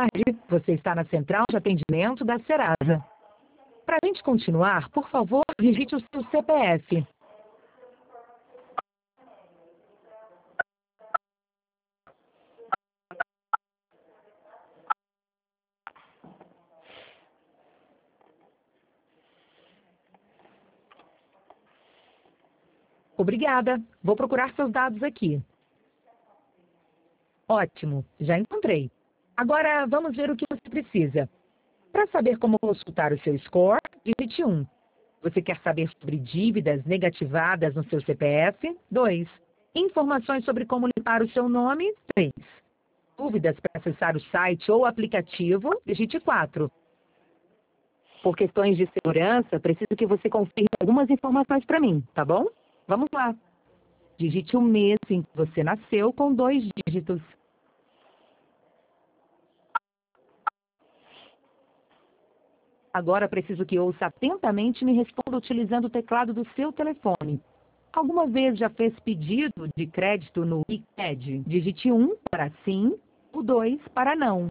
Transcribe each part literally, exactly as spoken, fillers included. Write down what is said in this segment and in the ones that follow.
tarde. Você está na central de atendimento da Serasa. Para a gente continuar, por favor, digite o seu C P F. Obrigada. Vou procurar seus dados aqui. Ótimo, já encontrei. Agora vamos ver o que você precisa. Para saber como consultar o seu score, digite um. Você quer saber sobre dívidas negativadas no seu C P F? dois. Informações sobre como limpar o seu nome? três. Dúvidas para acessar o site ou aplicativo? Digite quatro. Por questões de segurança, preciso que você confirme algumas informações para mim, tá bom? Vamos lá. Digite o mês em que você nasceu com dois dígitos. Agora preciso que ouça atentamente e me responda utilizando o teclado do seu telefone. Alguma vez já fez pedido de crédito no iCred? Digite um para sim, o dois para não.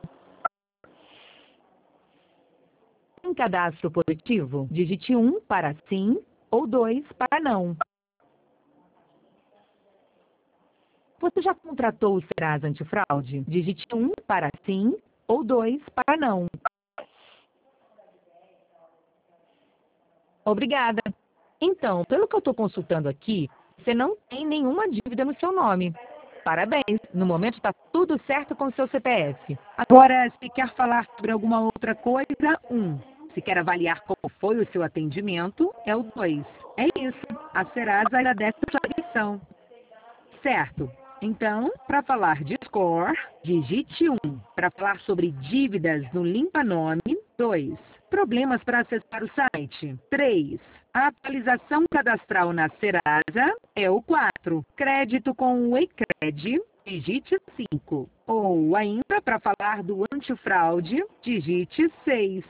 Em cadastro positivo, digite um para sim ou dois para não. Você já contratou o Serasa Antifraude? Digite um para sim ou dois para não. Obrigada. Então, pelo que eu estou consultando aqui, você não tem nenhuma dívida no seu nome. Parabéns, no momento está tudo certo com o seu C P F. Agora, se quer falar sobre alguma outra coisa, um. Se quer avaliar como foi o seu atendimento, é o dois. É isso, a Serasa agradece a sua atenção. Certo. Então, para falar de score, digite um. Para falar sobre dívidas no Limpa Nome, dois. Problemas para acessar o site, três. A atualização cadastral na Serasa é o quatro. Crédito com o iCred, digite cinco. Ou ainda, para falar do antifraude, digite seis.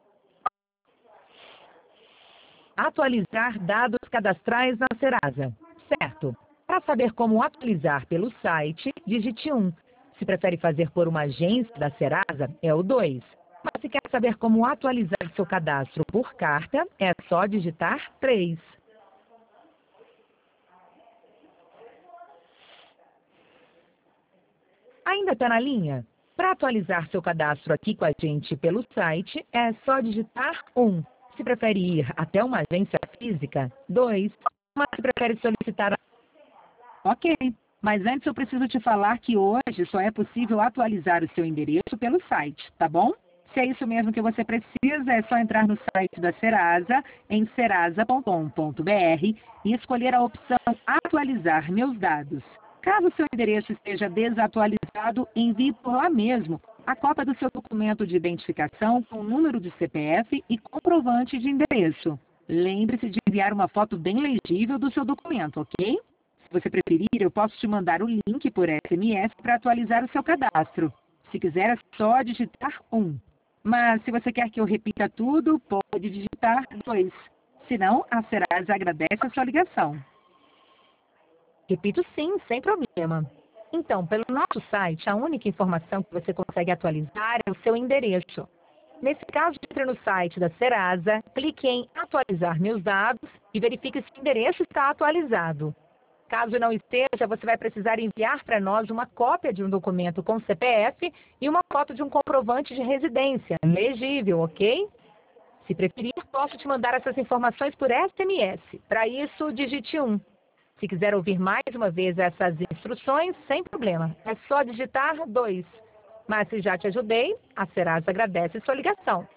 Atualizar dados cadastrais na Serasa. Certo. Para saber como atualizar pelo site, digite um. Se prefere fazer por uma agência da Serasa, é o dois. Mas se quer saber como atualizar seu cadastro por carta, é só digitar três. Ainda está na linha? Para atualizar seu cadastro aqui com a gente pelo site, é só digitar um. Se prefere ir até uma agência física, dois. Mas se prefere solicitar... Ok, mas antes eu preciso te falar que hoje só é possível atualizar o seu endereço pelo site, tá bom? Se é isso mesmo que você precisa, é só entrar no site da Serasa, em serasa ponto com ponto br, e escolher a opção Atualizar meus dados. Caso seu endereço esteja desatualizado, envie por lá mesmo a cópia do seu documento de identificação com número de C P F e comprovante de endereço. Lembre-se de enviar uma foto bem legível do seu documento, ok? Se você preferir, eu posso te mandar o link por S M S para atualizar o seu cadastro. Se quiser, é só digitar um. Mas se você quer que eu repita tudo, pode digitar dois. Se não, a Serasa agradece a sua ligação. Repito sim, sem problema. Então, pelo nosso site, a única informação que você consegue atualizar é o seu endereço. Nesse caso, entre no site da Serasa, clique em Atualizar meus dados e verifique se o endereço está atualizado. Caso não esteja, você vai precisar enviar para nós uma cópia de um documento com C P F e uma foto de um comprovante de residência, legível, ok? Se preferir, posso te mandar essas informações por S M S. Para isso, digite um. Se quiser ouvir mais uma vez essas instruções, sem problema. É só digitar dois. Mas se já te ajudei, a Serasa agradece sua ligação.